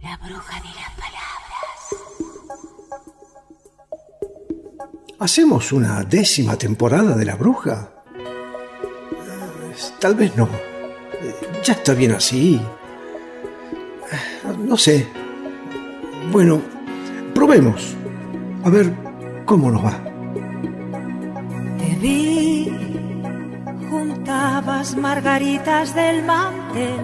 La bruja de las palabras. ¿Hacemos una 10ª temporada de La Bruja? Tal vez no. Ya está bien así. No sé. Bueno, probemos. A ver cómo nos va. Te vi, juntabas margaritas del mantel.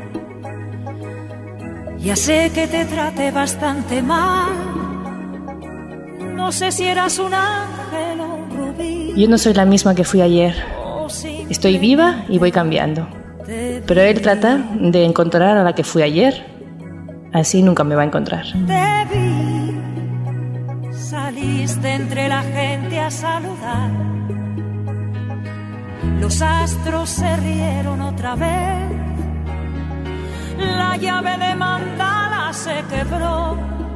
Ya sé que te traté bastante mal. No sé si eras un ángel o un rubí. Yo no soy la misma que fui ayer. Estoy viva y voy cambiando. Pero él trata de encontrar a la que fui ayer. Así nunca me va a encontrar. Te vi, saliste entre la gente a saludar. Los astros se rieron otra vez. La llave de mandala se quebró.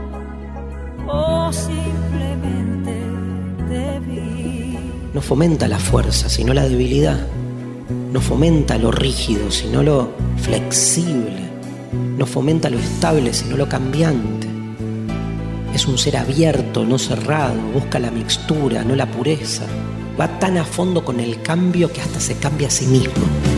O simplemente te vi. No fomenta la fuerza, sino la debilidad. No fomenta lo rígido, sino lo flexible. No fomenta lo estable, sino lo cambiante. Es un ser abierto, no cerrado. Busca la mixtura, no la pureza. Va tan a fondo con el cambio que hasta se cambia a sí mismo.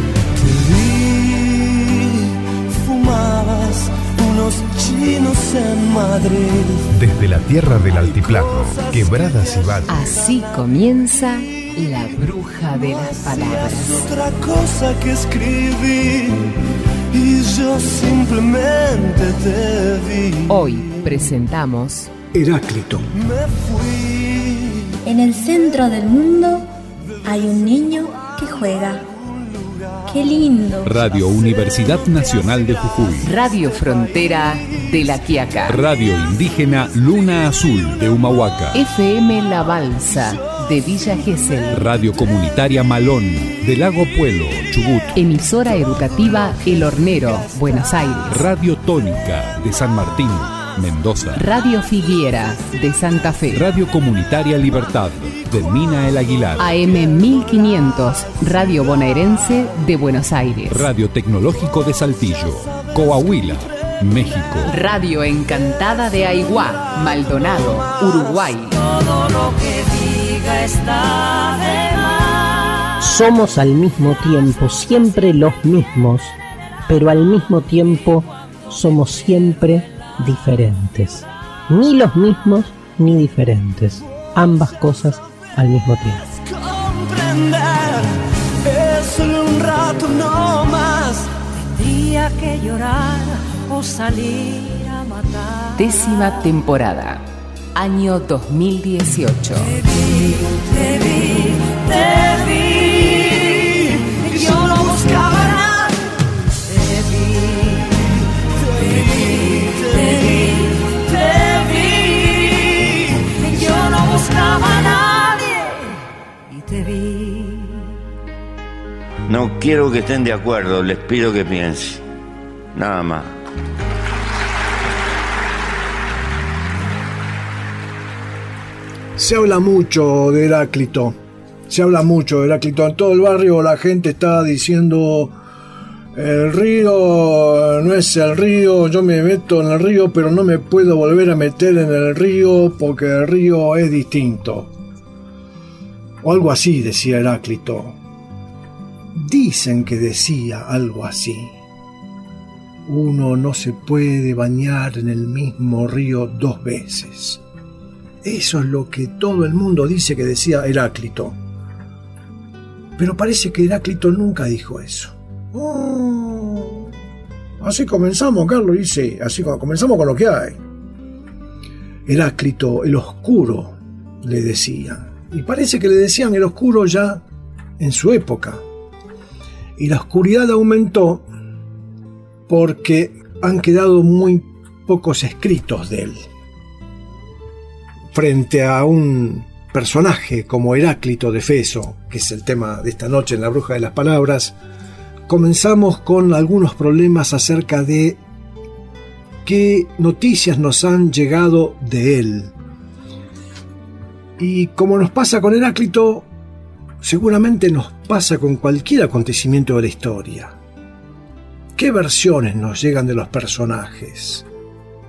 Fumabas unos chinos en Madrid. Desde la tierra del altiplano, quebradas y valles. Así comienza La Bruja de las Palabras. Otra cosa que escribí y yo simplemente te vi. Hoy presentamos Heráclito. Me fui. En el centro del mundo hay un niño que juega. ¡Qué lindo! Radio Universidad Nacional de Jujuy. Radio Frontera de La Quiaca. Radio Indígena Luna Azul de Humahuaca. FM La Balsa de Villa Gesell. Radio Comunitaria Malón de Lago Puelo, Chubut. Emisora educativa El Hornero, Buenos Aires. Radio Tónica de San Martín, Mendoza. Radio Figuera de Santa Fe. Radio Comunitaria Libertad de Mina El Aguilar. AM 1500, Radio Bonaerense de Buenos Aires. Radio Tecnológico de Saltillo, Coahuila, México. Radio Encantada de Aiguá, Maldonado, Uruguay. Todo lo que diga está de más. Somos al mismo tiempo siempre los mismos, pero al mismo tiempo somos siempre diferentes. Ni los mismos ni diferentes. Ambas cosas al mismo tiempo. Comprender, es solo un rato no más. Tendría que llorar o salir a matar. 10ª temporada, año 2018. Te vi, yo no buscaba nada. Te vi, yo no buscaba a nadie y te vi. No quiero que estén de acuerdo, les pido que piensen. Nada más. Se habla mucho de Heráclito. En todo el barrio la gente está diciendo: el río no es el río, yo me meto en el río, pero no me puedo volver a meter en el río porque el río es distinto. O algo así decía Heráclito. Dicen que decía algo así. Uno no se puede bañar en el mismo río 2 veces. Eso es lo que todo el mundo dice que decía Heráclito. Pero parece que Heráclito nunca dijo eso. Así comenzamos, Carlos, dice. Así comenzamos con lo que hay. Heráclito, el oscuro, le decían. Y parece que le decían el oscuro ya en su época. Y la oscuridad aumentó porque han quedado muy pocos escritos de él. Frente a un personaje como Heráclito de Éfeso, que es el tema de esta noche en La Bruja de las Palabras, comenzamos con algunos problemas acerca de qué noticias nos han llegado de él. Y como nos pasa con Heráclito, seguramente nos pasa con cualquier acontecimiento de la historia. ¿Qué versiones nos llegan de los personajes?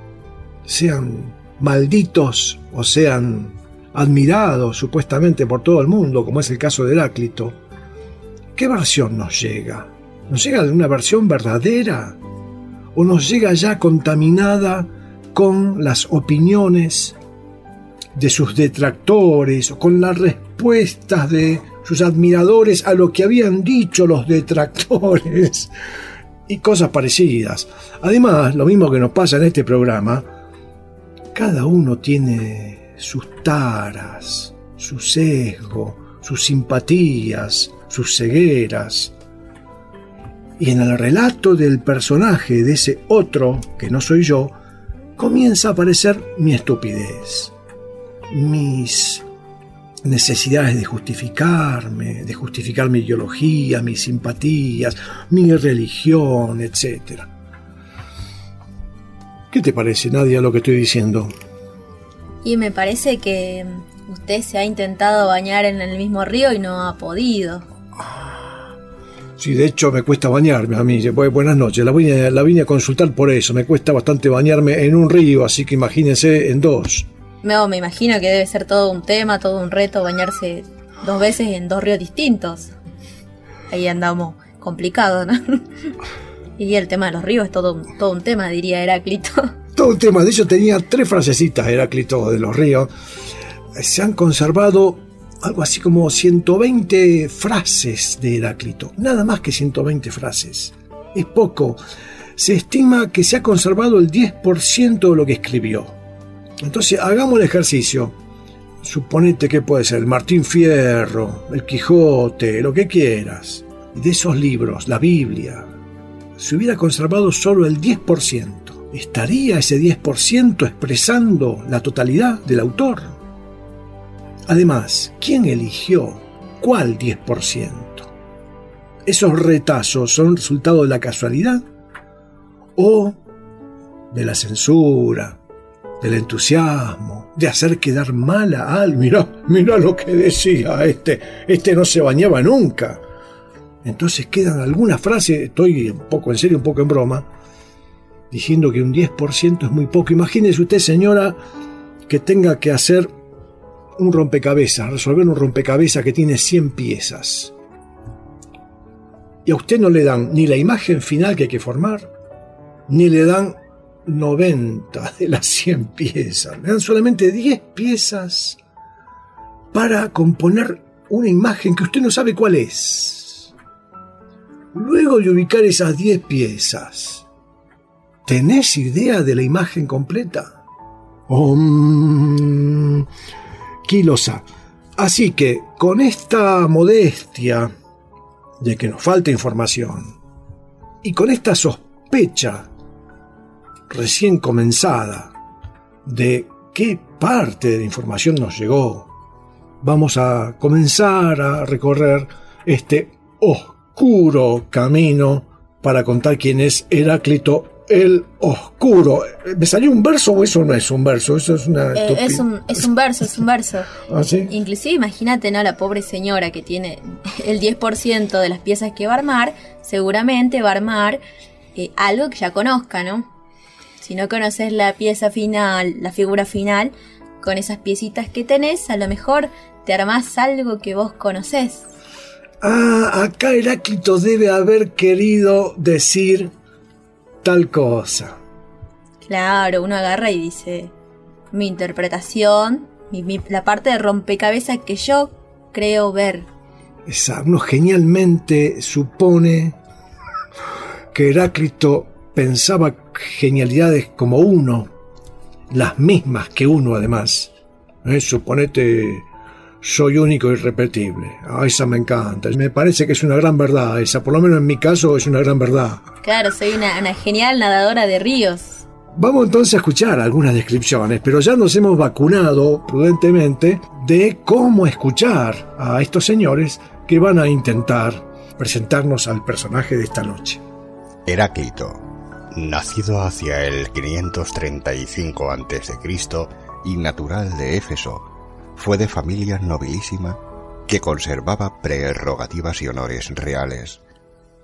sean malditos o sean admirados supuestamente por todo el mundo, como es el caso de Heráclito, ¿qué versión nos llega? ¿Nos llega de una versión verdadera? ¿O nos llega ya contaminada con las opiniones de sus detractores o con las respuestas de sus admiradores a lo que habían dicho los detractores y cosas parecidas? Además, lo mismo que nos pasa en este programa, cada uno tiene sus taras, su sesgo, sus simpatías, sus cegueras. Y en el relato del personaje de ese otro, que no soy yo, comienza a aparecer mi estupidez, mis necesidades de justificarme, de justificar mi ideología, mis simpatías, mi religión, etc. ¿Qué te parece, Nadia, lo que estoy diciendo? Y me parece que usted se ha intentado bañar en el mismo río y no ha podido. Sí, de hecho me cuesta bañarme a mí. Buenas noches, la vine a consultar por eso. Me cuesta bastante bañarme en un río, así que imagínense en dos. No, me imagino que debe ser todo un tema, todo un reto bañarse 2 veces en 2 ríos distintos. Ahí andamos complicados, ¿no? Y el tema de los ríos es todo un tema, diría Heráclito. Todo un tema. De hecho tenía 3 frasecitas, Heráclito, de los ríos. Se han conservado algo así como 120 frases de Heráclito. Nada más que 120 frases. Es poco. Se estima que se ha conservado el 10% de lo que escribió. Entonces, hagamos el ejercicio. Suponete que puede ser el Martín Fierro, el Quijote, lo que quieras. Y de esos libros, la Biblia, se hubiera conservado solo el 10%. ¿Estaría ese 10% expresando la totalidad del autor? Además, ¿quién eligió cuál 10%? ¿Esos retazos son resultado de la casualidad o de la censura, del entusiasmo, de hacer quedar mal a alguien? Mirá lo que decía este no se bañaba nunca. Entonces quedan algunas frases, estoy un poco en serio, un poco en broma, diciendo que un 10% es muy poco. Imagínese usted, señora, que tenga que hacer un rompecabezas, resolver un rompecabezas que tiene 100 piezas. Y a usted no le dan ni la imagen final que hay que formar, ni le dan 90 de las 100 piezas. Le dan solamente 10 piezas para componer una imagen que usted no sabe cuál es. Luego de ubicar esas 10 piezas, ¿tenés idea de la imagen completa? Quilosa. Así que, con esta modestia de que nos falta información, y con esta sospecha recién comenzada de qué parte de la información nos llegó, vamos a comenzar a recorrer este oscuro camino para contar quién es Heráclito el Oscuro. ¿Me salió un verso o eso no es un verso? Eso es una es un verso. ¿Ah, sí? Inclusive imagínate, ¿no? La pobre señora que tiene el 10% de las piezas que va a armar, seguramente va a armar algo que ya conozca, ¿no? Si no conoces la pieza final, la figura final, con esas piecitas que tenés, a lo mejor te armás algo que vos conocés. Acá Heráclito debe haber querido decir tal cosa. Claro, uno agarra y dice mi interpretación, la parte de rompecabezas que yo creo ver. Uno genialmente supone que Heráclito pensaba genialidades como uno, las mismas que uno además. Suponete, soy único e irrepetible. Esa me encanta. Me parece que es una gran verdad esa, por lo menos en mi caso es una gran verdad. Claro, soy una genial nadadora de ríos. Vamos entonces a escuchar algunas descripciones, pero ya nos hemos vacunado prudentemente de cómo escuchar a estos señores que van a intentar presentarnos al personaje de esta noche. Heráclito, nacido hacia el 535 a.C. y natural de Éfeso, fue de familia nobilísima que conservaba prerrogativas y honores reales.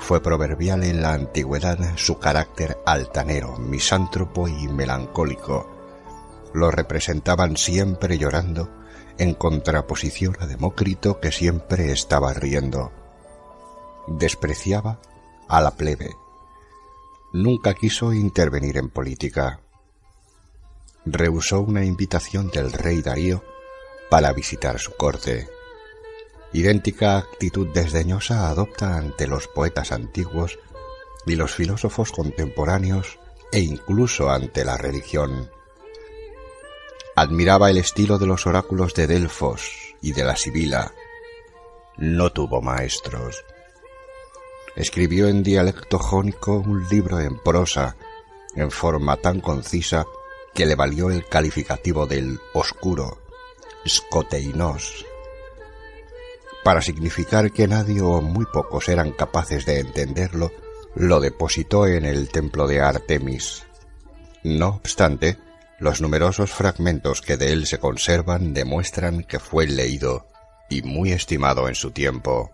fue proverbial en la antigüedad su carácter altanero, misántropo y melancólico. Lo representaban siempre llorando, en contraposición a Demócrito, que siempre estaba riendo. Despreciaba a la plebe. Nunca quiso intervenir en política. Rehusó una invitación del rey Darío para visitar su corte. Idéntica actitud desdeñosa adopta ante los poetas antiguos y los filósofos contemporáneos e incluso ante la religión. Admiraba el estilo de los oráculos de Delfos y de la Sibila. No tuvo maestros. Escribió en dialecto jónico un libro en prosa, en forma tan concisa que le valió el calificativo del oscuro, skoteinos, para significar que nadie o muy pocos eran capaces de entenderlo. Lo depositó en el templo de Artemis. No obstante, los numerosos fragmentos que de él se conservan demuestran que fue leído y muy estimado en su tiempo.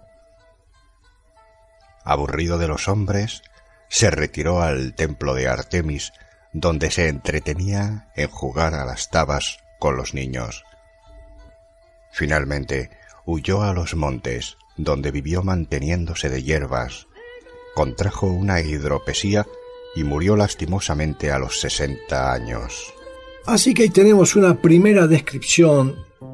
Aburrido de los hombres, se retiró al templo de Artemis, donde se entretenía en jugar a las tabas con los niños. Finalmente, huyó a los montes, donde vivió manteniéndose de hierbas. Contrajo una hidropesía y murió lastimosamente a los 60 años. Así que ahí tenemos una primera descripción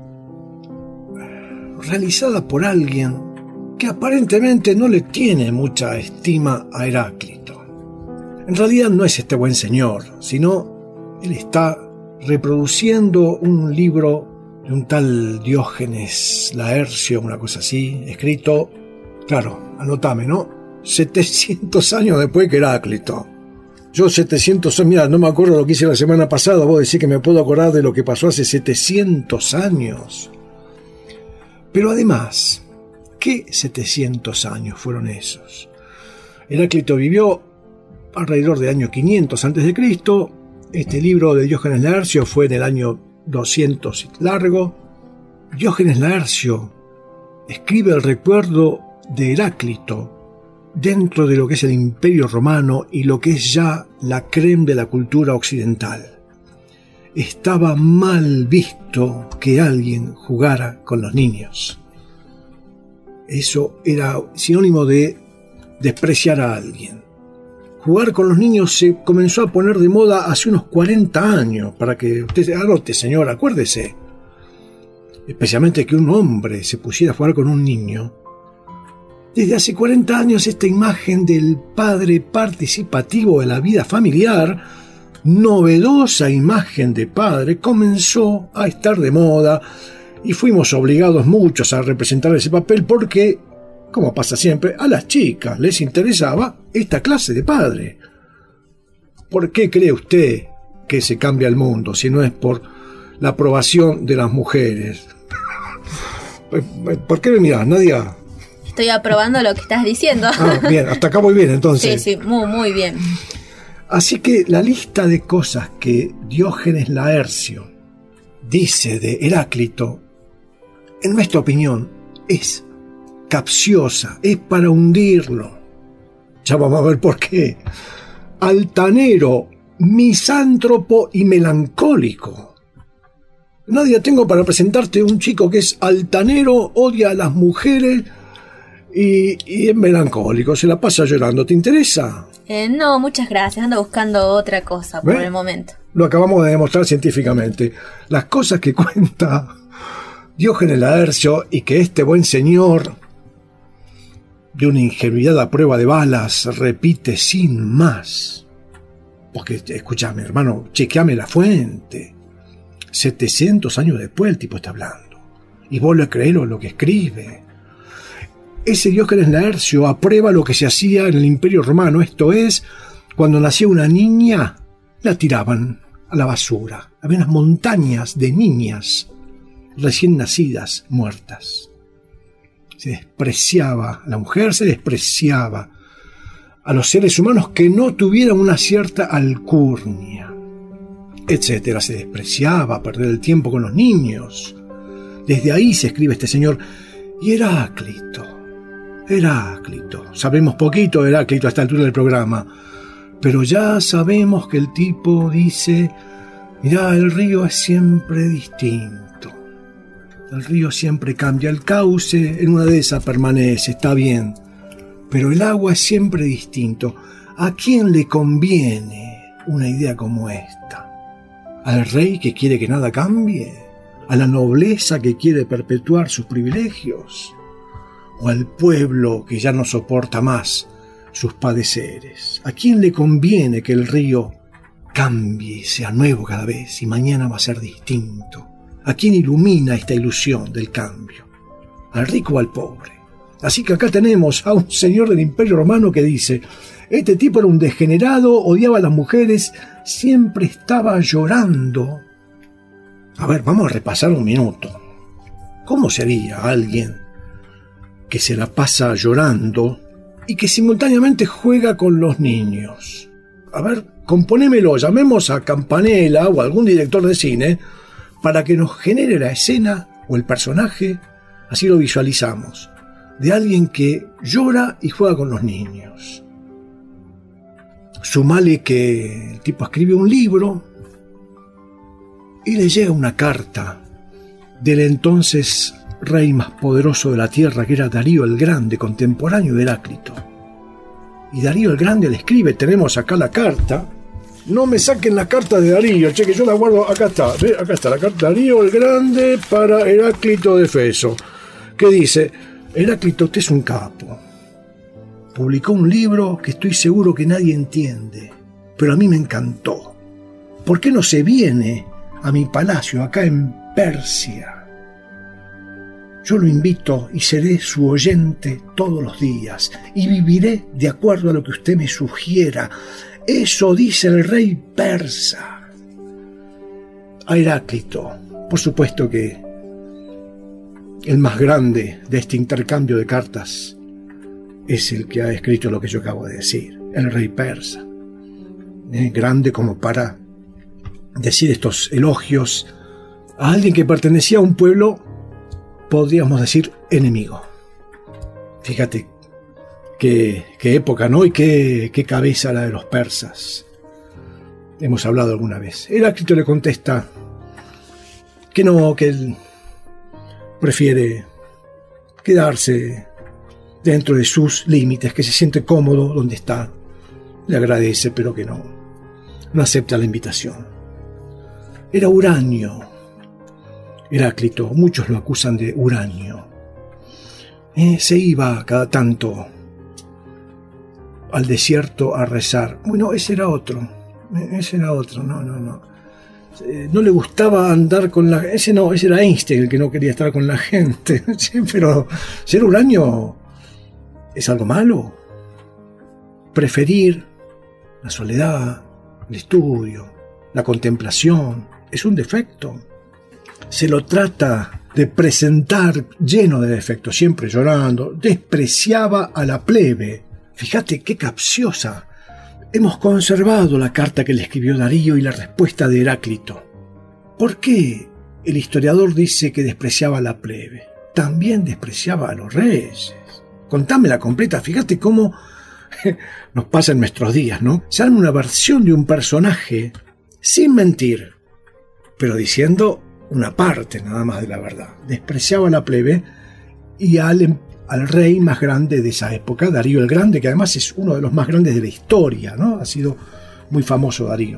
realizada por alguien que aparentemente no le tiene mucha estima a Heráclito. En realidad no es este buen señor, sino él está reproduciendo un libro de un tal Diógenes Laercio, una cosa así, escrito, claro, anotame, ¿no? 700 años después que Heráclito. Yo 700 años, mira, no me acuerdo lo que hice la semana pasada, vos decís que me puedo acordar de lo que pasó hace 700 años. Pero además, ¿qué 700 años fueron esos? Heráclito vivió alrededor del año 500 a.C., este libro de Diógenes Laercio fue en el año 200 y largo. Diógenes Laercio escribe el recuerdo de Heráclito dentro de lo que es el Imperio Romano y lo que es ya la crème de la cultura occidental. Estaba mal visto que alguien jugara con los niños. Eso era sinónimo de despreciar a alguien. Jugar con los niños se comenzó a poner de moda hace unos 40 años, para que usted anote, señor, acuérdese. Especialmente que un hombre se pusiera a jugar con un niño. Desde hace 40 años esta imagen del padre participativo de la vida familiar, novedosa imagen de padre, comenzó a estar de moda y fuimos obligados muchos a representar ese papel porque, como pasa siempre, a las chicas les interesaba esta clase de padre. ¿Por qué cree usted que se cambia el mundo si no es por la aprobación de las mujeres? ¿Por qué me mirás, Nadia? Estoy aprobando lo que estás diciendo. Ah, bien, hasta acá muy bien entonces. Sí, muy bien. Así que la lista de cosas que Diógenes Laercio dice de Heráclito, en nuestra opinión, es capciosa, es para hundirlo. Ya vamos a ver por qué. Altanero, misántropo y melancólico. Nadia, tengo para presentarte un chico que es altanero, odia a las mujeres y es melancólico, se la pasa llorando. ¿Te interesa? No, muchas gracias. Ando buscando otra cosa por el momento. Lo acabamos de demostrar científicamente. Las cosas que cuenta Diógenes Laercio y que este buen señor, de una ingenuidad a prueba de balas, repite sin más. Porque, escúchame, hermano, chequeame la fuente. 700 años después el tipo está hablando. Y vos le creés lo que escribe. Ese Diógenes Laercio aprueba lo que se hacía en el Imperio Romano. Esto es, cuando nacía una niña, la tiraban a la basura. Había unas montañas de niñas recién nacidas, muertas. Se despreciaba a la mujer, se despreciaba a los seres humanos que no tuvieran una cierta alcurnia, etcétera. Se despreciaba perder el tiempo con los niños. Desde ahí se escribe este señor. Y Heráclito, Heráclito. Sabemos poquito de Heráclito a esta altura del programa, pero ya sabemos que el tipo dice: mirá, el río es siempre distinto. El río siempre cambia, el cauce en una de esas permanece, está bien, pero el agua es siempre distinto. ¿A quién le conviene una idea como esta? ¿Al rey que quiere que nada cambie? ¿A la nobleza que quiere perpetuar sus privilegios? ¿O al pueblo que ya no soporta más sus padeceres? ¿A quién le conviene que el río cambie, sea nuevo cada vez y mañana va a ser distinto? ¿A quién ilumina esta ilusión del cambio? ¿Al rico o al pobre? Así que acá tenemos a un señor del Imperio Romano que dice: este tipo era un degenerado, odiaba a las mujeres, siempre estaba llorando. A ver, vamos a repasar un minuto. ¿Cómo sería alguien que se la pasa llorando y que simultáneamente juega con los niños? A ver, componémelo, llamemos a Campanella o a algún director de cine para que nos genere la escena o el personaje, así lo visualizamos, de alguien que llora y juega con los niños. Sumale que el tipo escribe un libro y le llega una carta del entonces rey más poderoso de la tierra, que era Darío el Grande, contemporáneo de Heráclito. Y Darío el Grande le escribe, tenemos acá la carta. No me saquen la carta de Darío, che, que yo la guardo, acá está, ¿ve? Acá está la carta de Darío el Grande para Heráclito de Éfeso, que dice: Heráclito, usted es un capo. Publicó un libro que estoy seguro que nadie entiende, pero a mí me encantó. ¿Por qué no se viene a mi palacio acá en Persia? Yo lo invito y seré su oyente todos los días y viviré de acuerdo a lo que usted me sugiera. Eso dice el rey persa. A Heráclito, por supuesto que el más grande de este intercambio de cartas es el que ha escrito lo que yo acabo de decir, el rey persa. Grande como para decir estos elogios a alguien que pertenecía a un pueblo, podríamos decir, enemigo. Fíjate qué época, ¿no? Y qué cabeza la de los persas. Hemos hablado alguna vez. Heráclito le contesta que no, que él prefiere quedarse dentro de sus límites, que se siente cómodo donde está. Le agradece, pero que no acepta la invitación. Era uranio. Heráclito, muchos lo acusan de uranio. Se iba cada tanto al desierto a rezar. Bueno, ese era otro, no. No le gustaba andar con la... Ese era Einstein el que no quería estar con la gente. Sí, pero ser uranio es algo malo. Preferir la soledad, el estudio, la contemplación, es un defecto. Se lo trata de presentar lleno de defectos, siempre llorando. Despreciaba a la plebe. Fíjate qué capciosa. Hemos conservado la carta que le escribió Darío y la respuesta de Heráclito. ¿Por qué el historiador dice que despreciaba a la plebe? También despreciaba a los reyes. Contámela completa, fíjate cómo nos pasa en nuestros días, ¿no? Se arma una versión de un personaje sin mentir, pero diciendo una parte nada más de la verdad. Despreciaba a la plebe y al rey más grande de esa época, Darío el Grande, que además es uno de los más grandes de la historia, ¿no? Ha sido muy famoso Darío.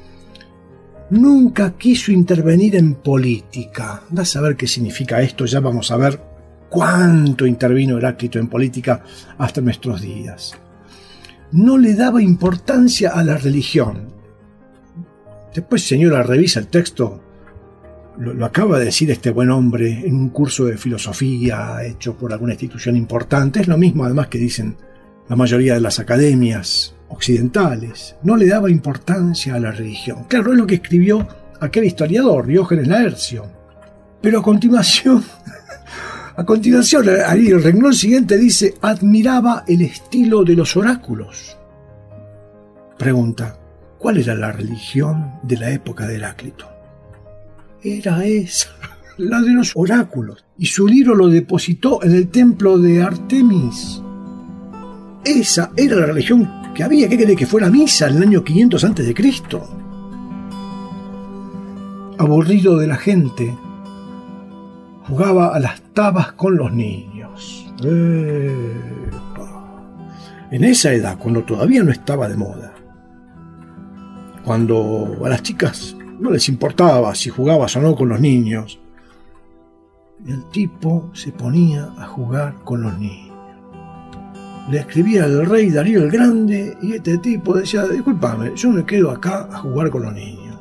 Nunca quiso intervenir en política. Da a saber qué significa esto, ya vamos a ver cuánto intervino Heráclito en política hasta nuestros días. No le daba importancia a la religión. Después, señora, revisa el texto. Lo acaba de decir este buen hombre en un curso de filosofía hecho por alguna institución importante. Es lo mismo además que dicen la mayoría de las academias occidentales. No le daba importancia a la religión. Claro, es lo que escribió aquel historiador, Diógenes Laercio. Pero a continuación, ahí el renglón siguiente dice: admiraba el estilo de los oráculos. Pregunta: ¿cuál era la religión de la época de Heráclito? Era esa, la de los oráculos, y su libro lo depositó en el templo de Artemis. Esa era la religión que había. ¿Qué querés que fuera misa en el año 500 a.C.? Aburrido de la gente, jugaba a las tabas con los niños. En esa edad, cuando todavía no estaba de moda, cuando a las chicas no les importaba si jugabas o no con los niños, el tipo se ponía a jugar con los niños. Le escribía al rey Darío el Grande y este tipo decía: discúlpame, yo me quedo acá a jugar con los niños.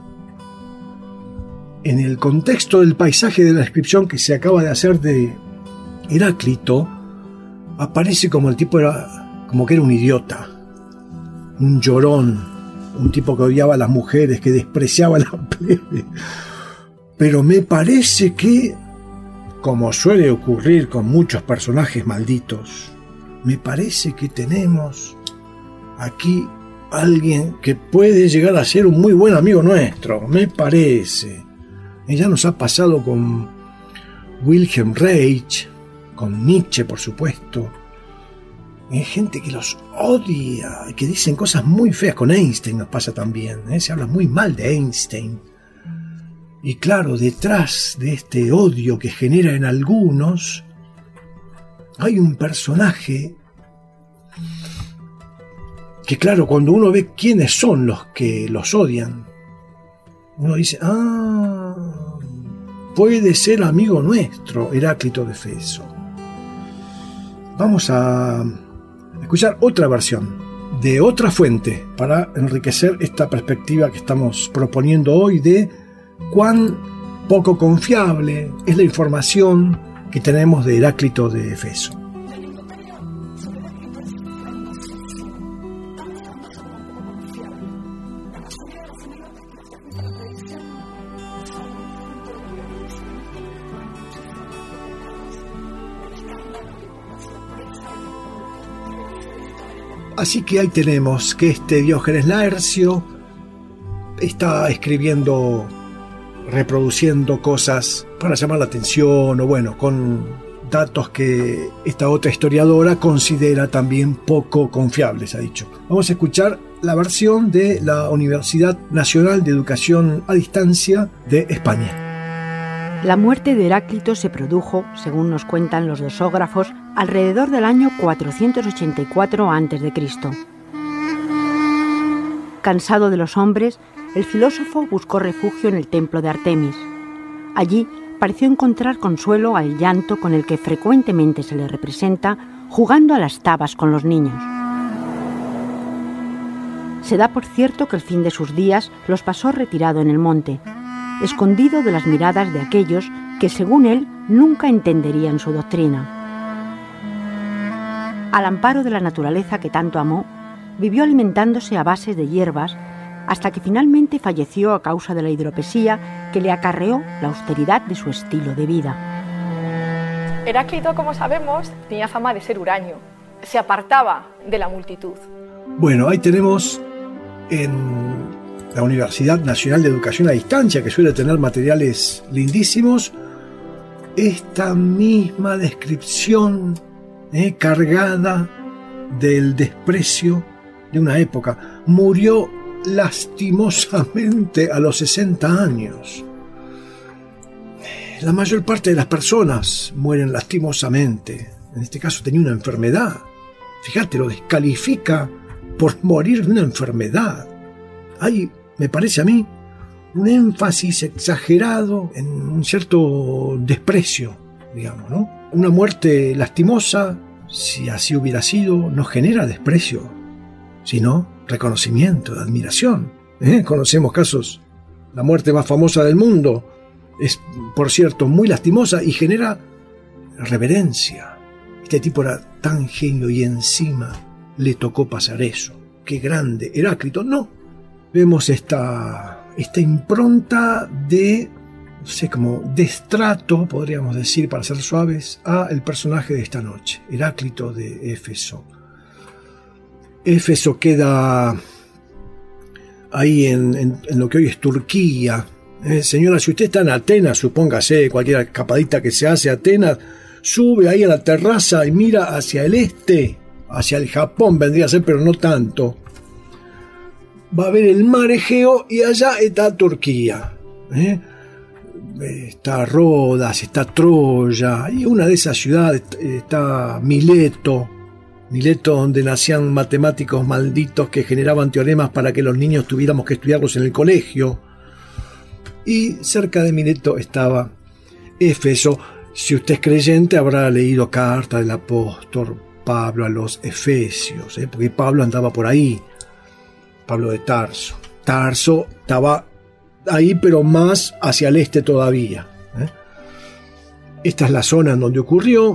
En el contexto del paisaje de la descripción que se acaba de hacer de Heráclito, aparece como el tipo como que era un idiota, un llorón, un tipo que odiaba a las mujeres, que despreciaba a la plebe. Pero me parece que, como suele ocurrir con muchos personajes malditos, me parece que tenemos aquí alguien que puede llegar a ser un muy buen amigo nuestro, me parece. Ya nos ha pasado con Wilhelm Reich, con Nietzsche, por supuesto. Hay gente que los odia, que dicen cosas muy feas. Con Einstein nos pasa también, se habla muy mal de Einstein. Y claro, detrás de este odio que genera en algunos, hay un personaje que, claro, cuando uno ve quiénes son los que los odian, uno dice: puede ser amigo nuestro, Heráclito de Éfeso. Vamos a escuchar otra versión de otra fuente para enriquecer esta perspectiva que estamos proponiendo hoy de cuán poco confiable es la información que tenemos de Heráclito de Éfeso. Así que ahí tenemos que este Diógenes Laercio está escribiendo, reproduciendo cosas para llamar la atención, o bueno, con datos que esta otra historiadora considera también poco confiables, ha dicho. Vamos a escuchar la versión de la Universidad Nacional de Educación a Distancia de España. La muerte de Heráclito se produjo, según nos cuentan los dosógrafos, alrededor del año 484 a.C. Cansado de los hombres, el filósofo buscó refugio en el templo de Artemis. Allí pareció encontrar consuelo al llanto con el que frecuentemente se le representa jugando a las tabas con los niños. Se da por cierto que el fin de sus días los pasó retirado en el monte, escondido de las miradas de aquellos que, según él, nunca entenderían su doctrina. Al amparo de la naturaleza que tanto amó, vivió alimentándose a base de hierbas hasta que finalmente falleció a causa de la hidropesía que le acarreó la austeridad de su estilo de vida. Heráclito, como sabemos, tenía fama de ser huraño. Se apartaba de la multitud. Bueno, ahí tenemos en la Universidad Nacional de Educación a Distancia, que suele tener materiales lindísimos, esta misma descripción cargada del desprecio de una época. Murió lastimosamente a los 60 años. La mayor parte de las personas mueren lastimosamente. En este caso tenía una enfermedad. Fíjate, lo descalifica por morir de una enfermedad. Hay, me parece a mí, un énfasis exagerado en un cierto desprecio, digamos, ¿no? Una muerte lastimosa, si así hubiera sido, no genera desprecio, sino reconocimiento, admiración. Conocemos casos, la muerte más famosa del mundo es, por cierto, muy lastimosa y genera reverencia. Este tipo era tan genio y encima le tocó pasar eso. ¡Qué grande! Heráclito, no. Vemos esta impronta de, no sé, como destrato, podríamos decir, para ser suaves, a el personaje de esta noche, Heráclito de Éfeso. Éfeso queda ahí en lo que hoy es Turquía, Señora, si usted está en Atenas, supóngase, cualquier escapadita que se hace a Atenas, sube ahí a la terraza y mira hacia el este, hacia el Japón vendría a ser, pero no tanto. Va a ver el mar Egeo y allá está Turquía. Está Rodas, está Troya, y una de esas ciudades está Mileto, donde nacían matemáticos malditos que generaban teoremas para que los niños tuviéramos que estudiarlos en el colegio. Y cerca de Mileto estaba Éfeso. Si usted es creyente, habrá leído carta del apóstol Pablo a los Efesios, porque Pablo andaba por ahí, Pablo de Tarso. Tarso estaba ahí, pero más hacia el este todavía. Esta es la zona en donde ocurrió,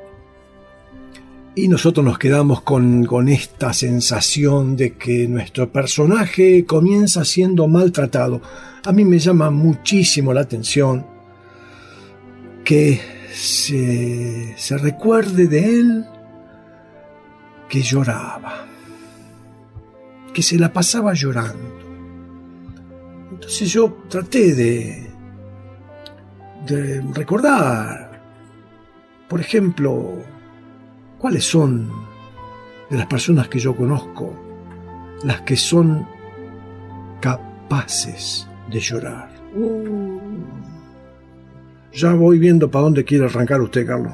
y nosotros nos quedamos con esta sensación de que nuestro personaje comienza siendo maltratado. A mí me llama muchísimo la atención que se recuerde de él que lloraba, que se la pasaba llorando. Entonces yo traté de recordar, por ejemplo, cuáles son de las personas que yo conozco las que son capaces de llorar. Ya voy viendo para dónde quiere arrancar usted, Carlos.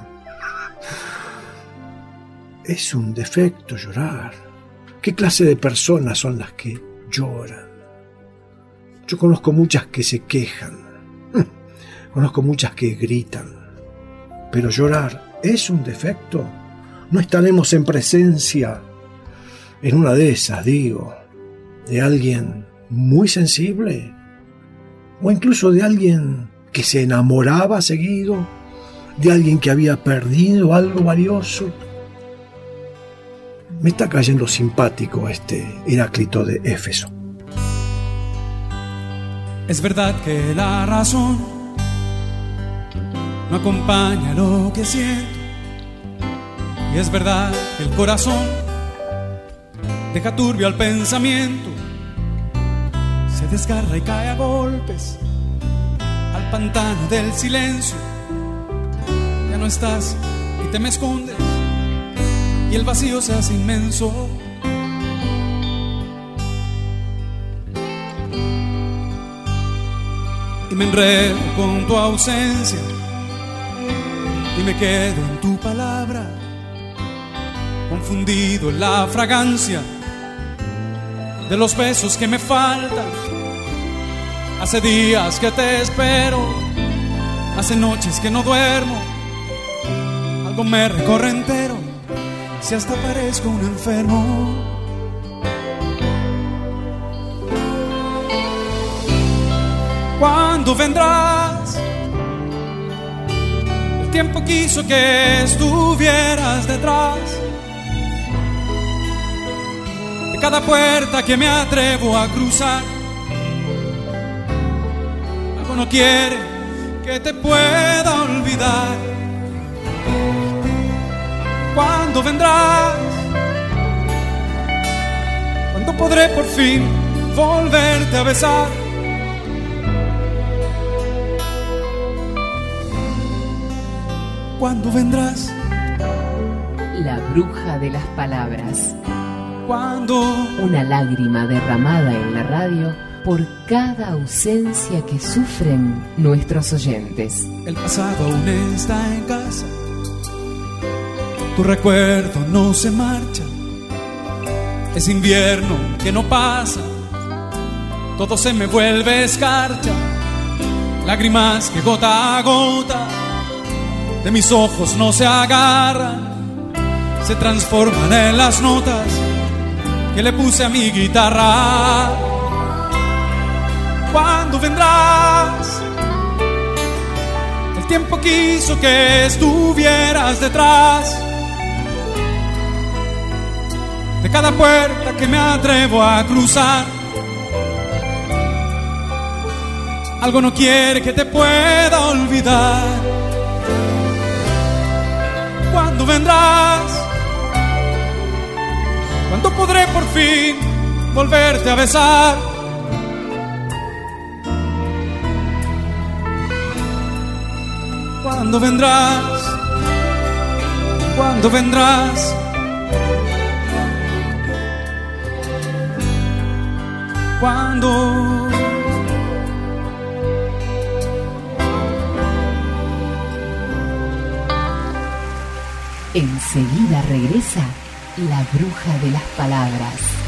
Es un defecto llorar. ¿Qué clase de personas son las que lloran? Yo conozco muchas que se quejan. Conozco muchas que gritan. Pero llorar es un defecto. No estaremos en presencia, en una de esas, digo, de alguien muy sensible, o incluso de alguien que se enamoraba seguido, de alguien que había perdido algo valioso. Me está cayendo simpático este Heráclito de Éfeso. Es verdad que la razón no acompaña lo que siento, y es verdad que el corazón deja turbio al pensamiento, se desgarra y cae a golpes al pantano del silencio. Ya no estás y te me escondes y el vacío se hace inmenso. Y me enredo con tu ausencia y me quedo en tu palabra, confundido en la fragancia de los besos que me faltan. Hace días que te espero, hace noches que no duermo, algo me recorre entero, si hasta parezco un enfermo. ¿Cuándo vendrás? El tiempo quiso que estuvieras detrás de cada puerta que me atrevo a cruzar. Algo no quiere que te pueda olvidar. ¿Cuándo vendrás? ¿Cuándo podré por fin volverte a besar? ¿Cuándo vendrás? La bruja de las palabras. ¿Cuándo? Una lágrima derramada en la radio por cada ausencia que sufren nuestros oyentes. El pasado aún está en casa, tu recuerdo no se marcha, es invierno que no pasa, todo se me vuelve escarcha, lágrimas que gota a gota de mis ojos no se agarran, se transforman en las notas que le puse a mi guitarra. ¿Cuándo vendrás? El tiempo quiso que estuvieras detrás de cada puerta que me atrevo a cruzar. Algo no quiere que te pueda olvidar. ¿Cuándo vendrás? ¿Cuándo podré por fin volverte a besar? ¿Cuándo vendrás? ¿Cuándo vendrás? ¿Cuándo? Enseguida regresa la bruja de las palabras.